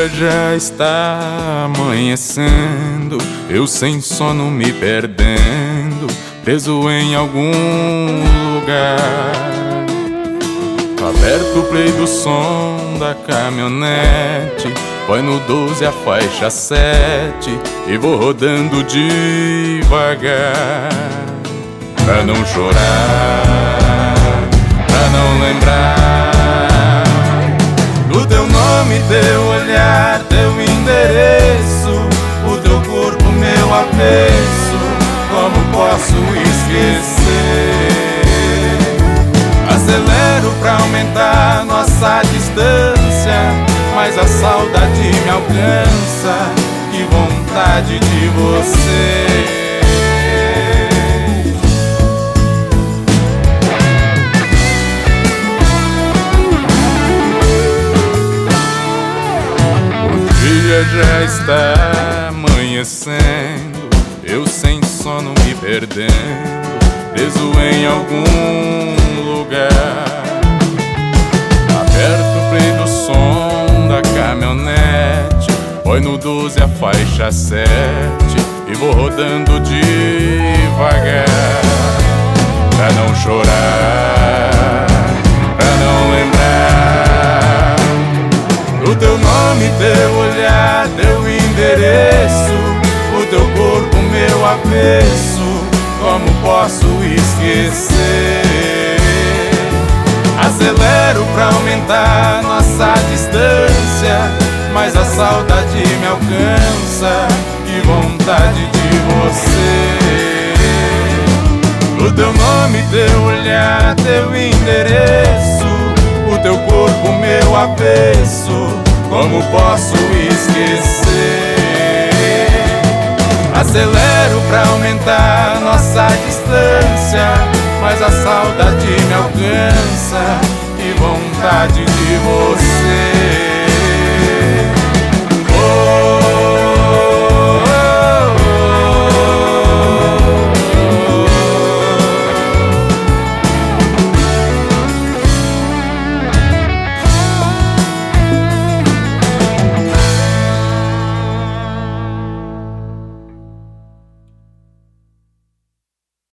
dia já está amanhecendo, eu sem sono me perdendo, preso em algum lugar. Aberto o play do som da caminhonete, põe no 12 a faixa 7 e vou rodando devagar. Pra não chorar, pra não lembrar do teu nome, teu olhar, teu endereço, o teu corpo, meu avesso, como posso esquecer? Acelero pra aumentar nossa distância, mas a saudade me alcança, que vontade de você. Já está amanhecendo, eu sem sono me perdendo, preso em algum lugar. Aperto o play do som da caminhonete, põe no 12 a faixa 7 e vou rodando devagar. Pra não chorar, pra não lembrar do teu nome, teu olhar, teu endereço, o teu corpo, meu avesso, como posso esquecer? Acelero pra aumentar nossa distância, mas a saudade me alcança, que vontade de você. O teu nome, teu olhar, teu endereço, o teu corpo, meu avesso, como posso esquecer? Acelero pra aumentar nossa distância, mas a saudade me alcança, que vontade